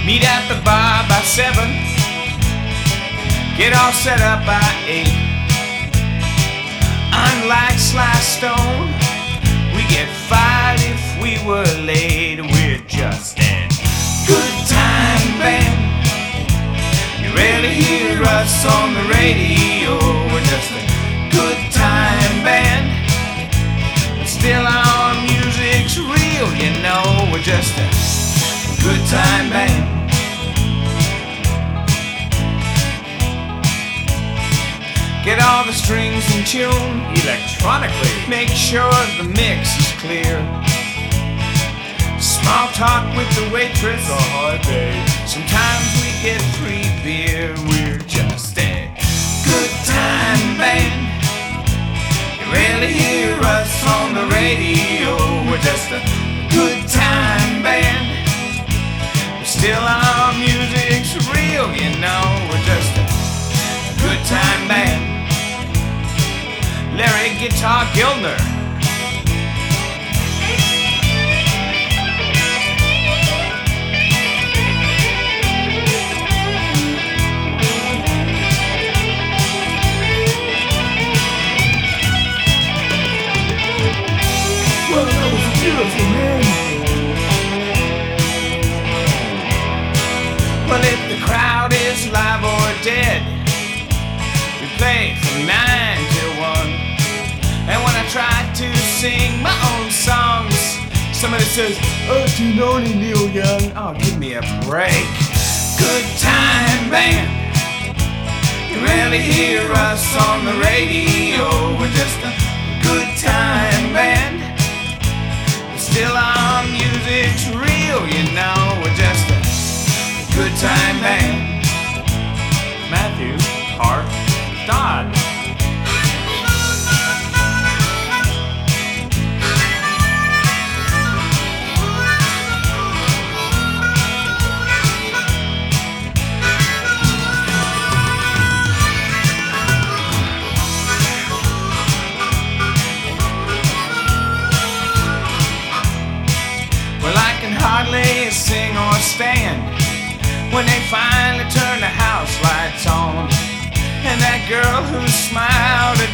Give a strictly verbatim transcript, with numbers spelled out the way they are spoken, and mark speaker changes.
Speaker 1: Meet at the bar by seven. Get all set up by eight. Unlike Sly Stone, we get fired if we were late. We're just a good time band. You rarely hear us on the radio. We're just a good time band. But still our music's real, you know. We're just a good time band. Get all the strings in tune electronically. Make sure the mix is clear. Small talk with the waitress. Oh, hi, babe. Sometimes we get free beer. We're just a good time band. You rarely hear us on the radio. We're just a good time band. But still our music's real, you know. We're just a good time band. Larry Guitar Gildner.
Speaker 2: Well, that was beautiful, man.
Speaker 1: Well, if the crowd is live or dead, we play from nine till one. And when I try to sing my own songs, somebody says, "Oh, do you know any Neil Young?" Oh, give me a break. Good time band. You rarely hear us on the radio. We're just a good time band. But still our music's real, you know. We're just a good time band. Matthew Hart Dodd. Hardly sing or stand when they finally turn the house lights on, and that girl who smiled